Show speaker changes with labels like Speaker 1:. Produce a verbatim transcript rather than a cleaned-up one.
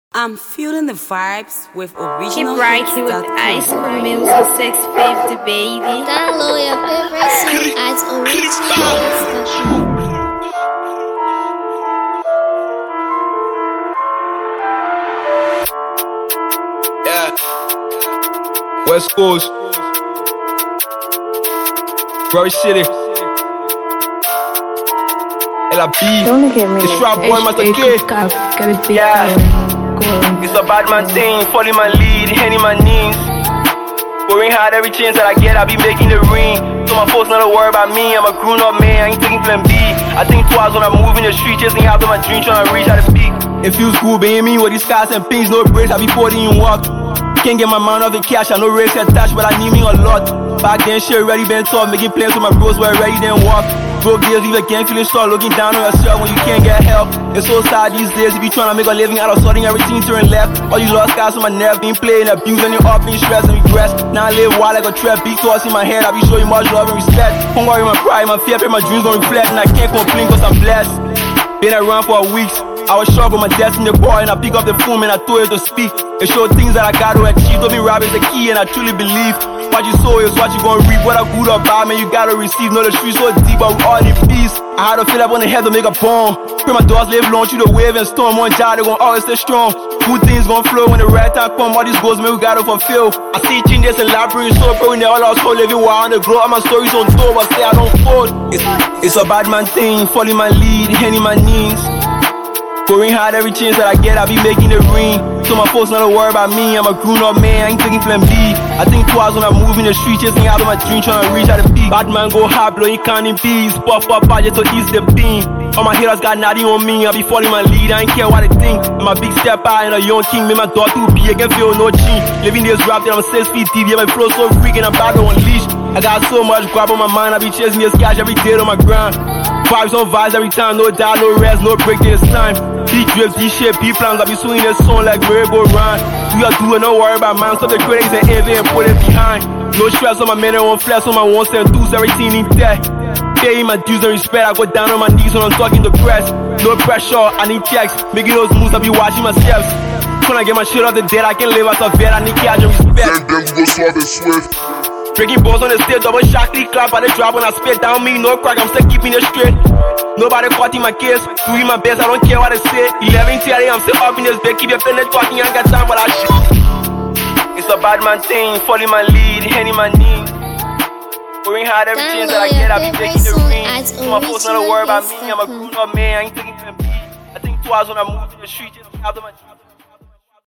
Speaker 1: I'm feeling the vibes with original
Speaker 2: Keep right here with Ice Cream Music six fifty, baby.
Speaker 3: Download your favorite song as original.
Speaker 4: Yeah. West Coast, Rubber City, L A B.
Speaker 5: Don't look at me.
Speaker 4: It's Rap Boy, Master Kid. Yeah. It's a bad man thing, falling my lead, handing my knees. Working hard every chance that I get, I be making the ring. So my folks not to worry about me, I'm a grown up man, I ain't taking plan B. I think twice when I move in the street, chasing after my dream, trying to reach out to speak. It feels good being me with these scars and pins, no breaks, I be putting in work. Can't get my mind off the cash, I no race attached, but I need me a lot. Back then shit already been tough, making plans with my bros were ready then walk. Broke days, leave a gang feeling sore, looking down on yourself when you can't get help. It's so sad these days, if you tryna make a living out of sorting everything turn left. All these lost scars on my neck, being played and abused, and you up, being stressed and regrets. Now I live wild like a trap, big thoughts in my head, I be showing much love and respect. Hunger in my pride, my fear, my dreams gon' reflect, and I can't complain cause I'm blessed. Been around for weeks, I was shocked with my destiny boy, and I pick up the phone and I told it to speak. It showed things that I got to achieve, told me rap is the key, and I truly believe. What you sow is what you gon' reap, whether good or bad, man, you gotta receive. Know the streets so deep, but we all in peace. I had to feel up on the head to make a bomb. Pray my doors live long through the wave and storm. One job, they gon' always stay strong. Good things gon' flow when the right time come. All these goals, man, we gotta fulfill. I see changes in libraries, so bro, we never lost hope. Living wild on the grow, all my stories on tour, but say I don't fold. It's, it's a bad man thing, falling my lead, handing my knees. Going hard every chance that I get, I be making the ring. So my folks not to worry about me, I'm a grown up man, I ain't taking plan B. I think twice when I move in the street, chasing after my dream, trying to reach out the peak. Bad man go hard, blowing counting bees, puff up, I just to ease the beam. All my haters got nothing on me, I be following my lead, I ain't care what they think. I'm a big step out and a young king, make my door too big, I can feel no chin. Living this rap that I'm six feet deep, yeah, my flow so freaking, I'm about to unleash. I got so much grab on my mind, I be chasing this cash every day on my grind. Vibes on vibes every time, no doubt, no rest, no break this time. Big drips, these shit, big plans, I be swinging this song like Merry-Go Round. We are doing, no worry about man, stop the critics and envy and put it behind. No stress on my men and one flex on my ones and twos, everything in debt. Paying my dues and respect, I go down on my knees when I'm talking to press. No pressure, I need checks, making those moves, I be watching my steps. Trying to get my shit off the dead, I can live as a vet, I need cash and respect.
Speaker 6: Then them go soft and swift.
Speaker 4: Breaking balls on the stage, double shot, click clap by the drop when I spit down me, no crack, I'm still keeping it straight. Nobody caught in my case, doing my best, I don't care what they say. eleven thirty, I'm still up in this bed, keep your pen talking, I ain't got time for that shit. It's a bad man thing, falling my lead, handing my knees. Working hard every chance that I get, I be taking the ring. So my folks not to worry about me, I'm a grown up man, I ain't taking plan B. I think twice when I move in the street, just after my dream.